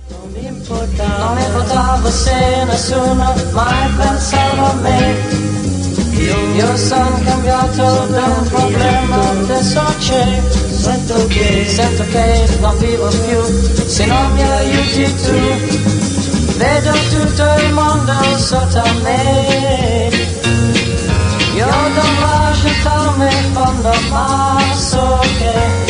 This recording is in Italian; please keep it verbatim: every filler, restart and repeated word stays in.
Non mi importava, non mi importava se nessuno mai pensava a me. Io, io sono cambiato da un problema, adesso c'è. Sento che, sento che non vivo più se non mi aiuti tu. Vedo tutto il mondo sotto a me. Io non lascio starmi in fondo, ma so che